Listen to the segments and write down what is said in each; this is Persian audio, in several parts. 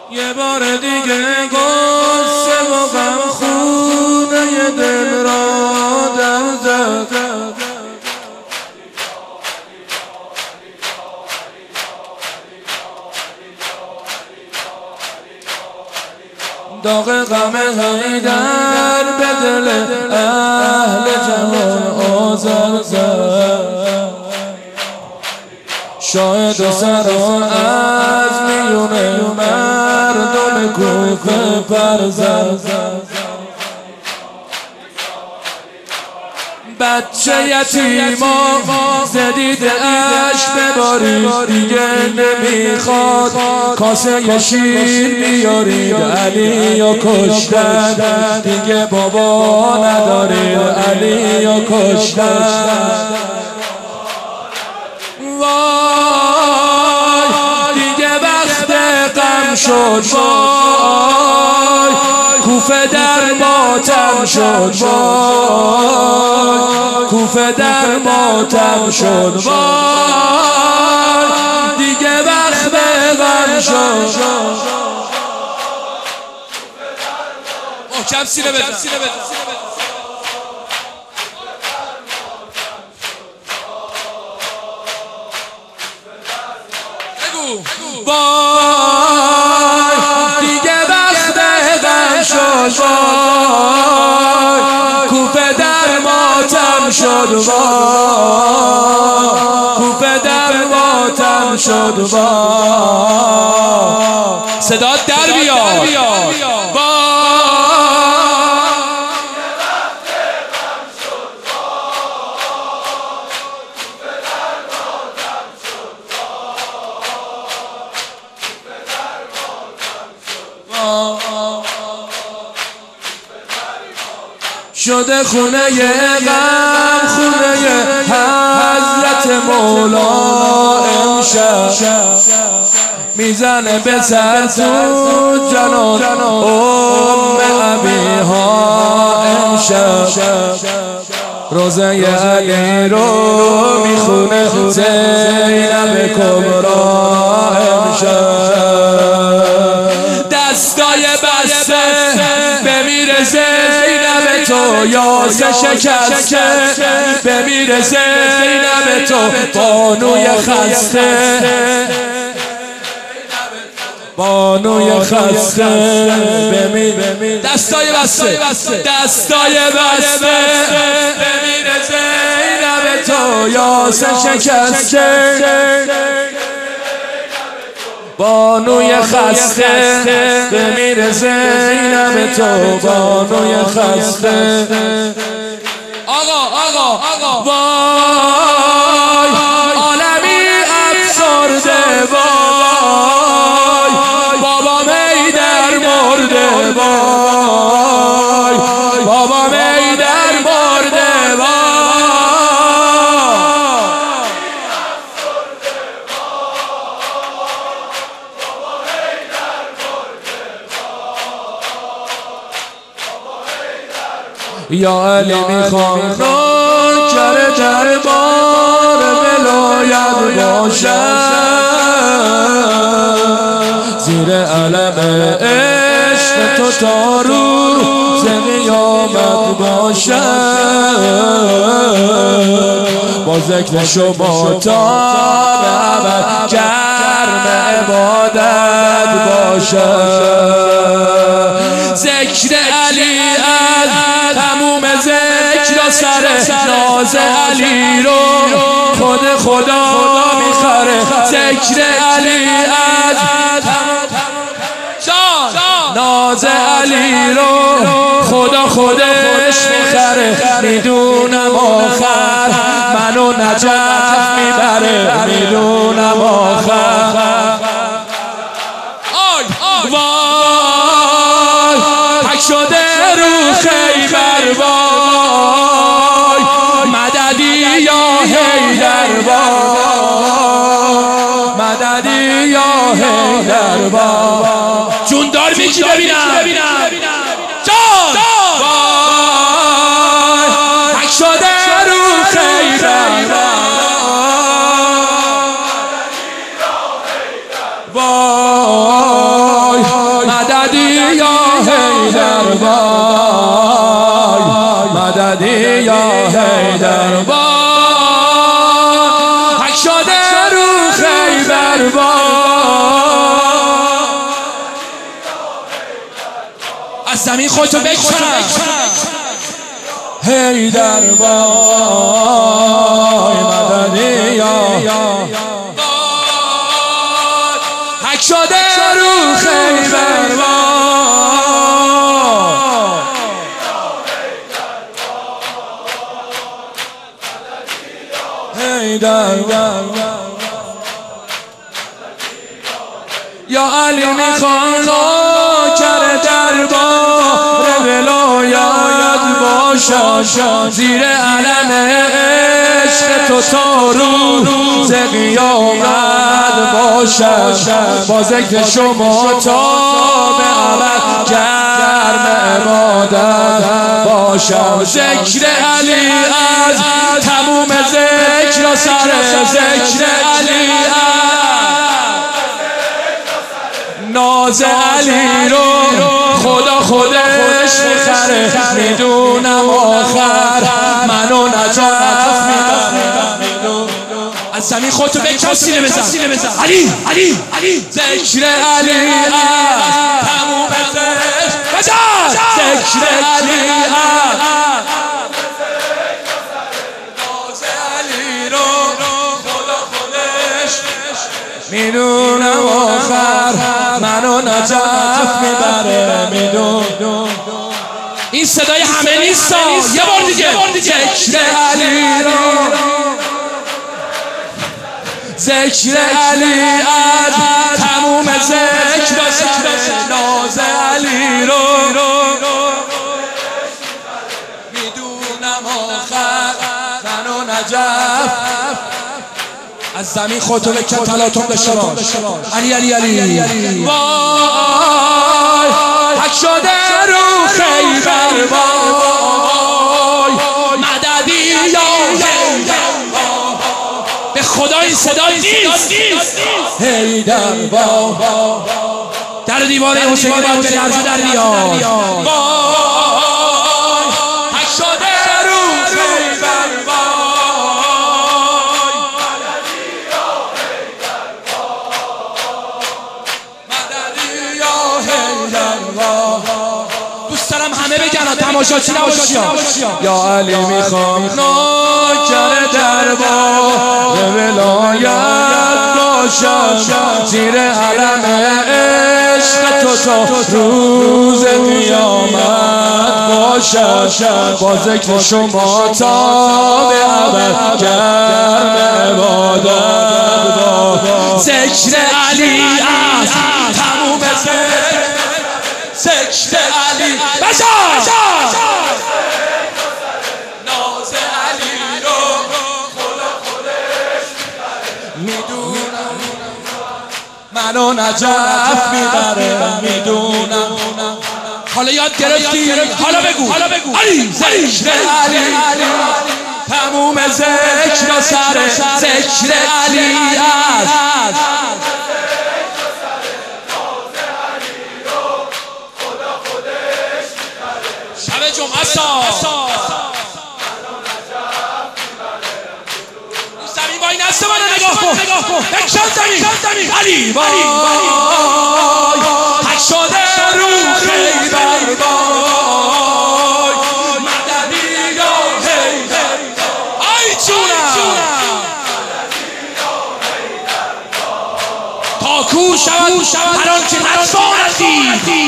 یه بار دیگه قصه و غم خونه دل را در زد. داغ غم حیدر به دل اهل جهان آذر زد. شاید و سرا از میون مردم کوفه پر زد. بچه یتیما زدید اش ببارید، دیگه نمیخواد کاسه شیر بیارید. علی یا کشتن دیگه بابا ندارید، علی یا کشتن. وای دیگه وقت غم شد، وای کوفه در ماتم شد، وای کوفه در ماتم شد، وای دیگه وقت غم شد. محکم سینه بزن. وای دیگه وقت غم شد، وای کوفه در ماتم شد، وای کوفه در ماتم شد. وای صدا در بیاد. شده خونه غم، خونه حضرت مولا امشب. میزنه به سر تو جنان ام ابیها امشب. روزه علی رو میخونه زینب کبرا امشب. دستای بسته بمیره زینب تو، یاسه شکسته بمیره زینب تو. بانوی خسته، بانوی خسته بمیره. دستای بسته، دستای بسته بمیره زینب تو، یاسه شکسته بانوی خسته بمیره زینب تو، بانوی خسته. آقا وای عالمی افسرده، وای بابا حیدر مرده، وای بابا حیدر مرده، یا علی میخوام نوکر دربار ولایت باشم، زیر علم عشق تو تا روز قیامت باشم. با ذکر شما تا ابد گرم عبادت باشم. ذکر علی از تموم ذکر و سر ناز علی رو خود خدا میخره. ذکر علی از ناز علی رو خدا خودش میخره. میدونم آخر منو نجف میبره، میدونم آخر. وای تک شده رو خیبر، وای مددی یا حیدر، وای مددی یا حیدر. وای جون دار میکی ببینم جان. وای تک شده رو خیبر، وای یا حیدر وای مددی یا حیدر وای حک شده رو خیبر وای از زمین خودتو بکشن حیدر وای مددی یا حک شده رو خیبر حیدر یا علی میخوان نوکر دربار ولایت باشم زیر علم عشق تو تا روز قیامت باشم با ذکر شما تا به ابد گرم عبادت باشم ذکر علی از تموم ذکر و سر ذکر علی ناز علی رو خدا خودش میخره میدونم آخر منو نجات میبره از زمین خودتو بکن سینه بزن علی ذکر علی تموم ذکر ذکر علی ناز علی رو خدا خودش میدونم آخر منو نجات میبره میدون این صدای همه نیست یه بار دیگه ذکر علی رو ذکر علی از تموم ذکر ناز علی رو میدونم آخر منو نجات از زمین خودتو بکن تلاطم داشته باش علی وای حک شده رو خیبر وای مددی یا حیدر به خدا این صدا نیست حیدر وای در دیواره حسینی باید به لرزه در بیاد وای حک شده رو خیبر دوست دارم همه بگن تماشاچی نباشی یا علی میخوام نوکر دربار ولایت باشم زیر علم عشق تو تا روز قیامت باشم با ذکر شما تا به ابد گرم عبادت ذکر علی از تموم ذکر علی بشار ناز علی رو خدا خودش میدونم منو نجات میبره میدونم حالا یاد گرفتی حالا بگو علی ذکر علی تموم ذکر و سر ذکر علی است شب جمعه زمین وای نست منو نگاه کن بکشن زمین علی وای حک شده رو خیبر وای مددی یا حیدر ای جونم تا کو شود هر آنچه نتواندی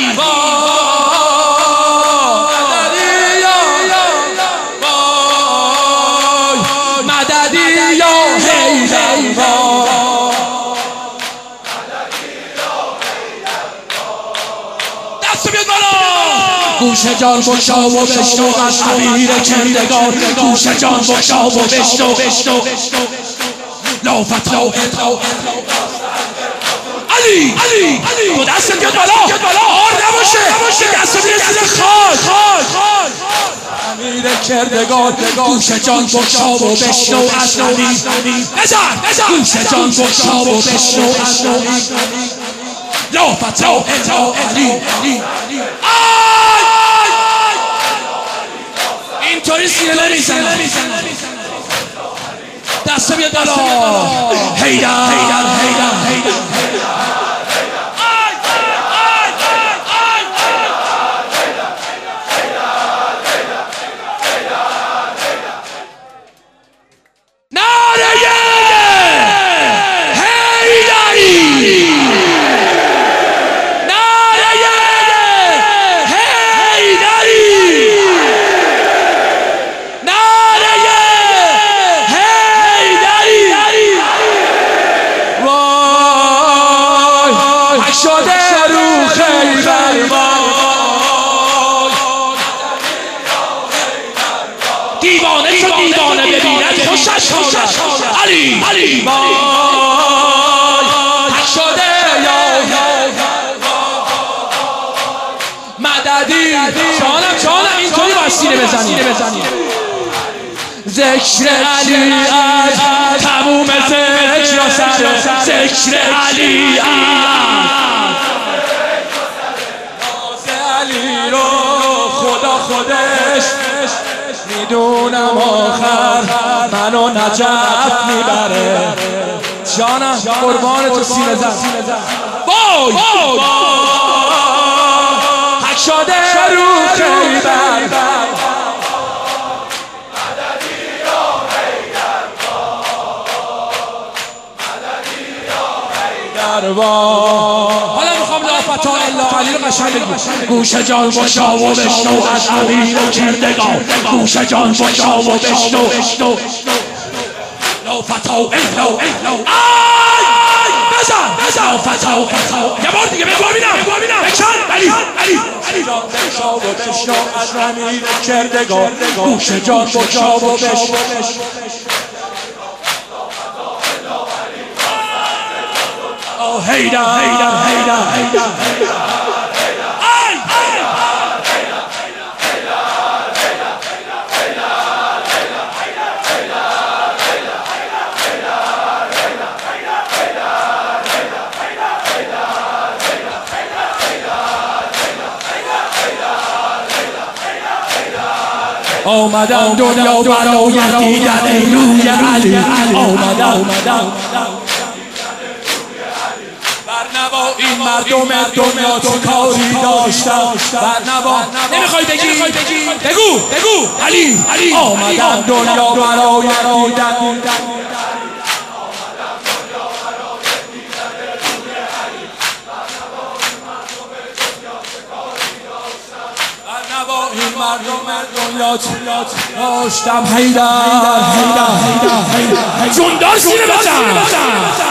گوش جان بگشا و بشنو از امیر کردگار گوش جان بگشا و بشنو لا فتلا علی تو دستت بیاد بالا آر نباشه دستت بیاد زیر خاک امیر کردگار گوش جان بگشا و بشنو از امیر بزن گوش جان بگشا و بشنو از امیر لا فتا الا علی. اینطوری سینه نمیزنه، دسته بیاد بالا. حیدر شده رو خیبر دیوانه شد دیوانه ببیند خوشش آمد علی حق شده یا مددی جانم اینطوری باید سینه بزنی. ذکر علی از تموم ذکر و سر ذکر علی علی رو خدا خودش میدونم آخر منو نجف میبره. جانم قربان تو سینه زن. وای حق شده رو خیبر حالا میخوام لا فتا الا علی رو قشنگ بگی. گوش جان باشا و بشنو از امیر کردگار، گوش جان باشا و بشنو لا فتا الا بزن لا فتا یه بار دیگه بگو ببینم بکن علی جان باشا و بشنو از امیر کردگار، گوش جان باشا و بشنو حیدر آمدم دنیا برای دیدن روی علی. آمدم برنوا این مردم دنیا تو کاری داشتم. برنوا نمیخوای بگی بگو علی آمدم دنیا برای دیدن این مردم دنیا داشتم. حیدر جوندار سینه بزن.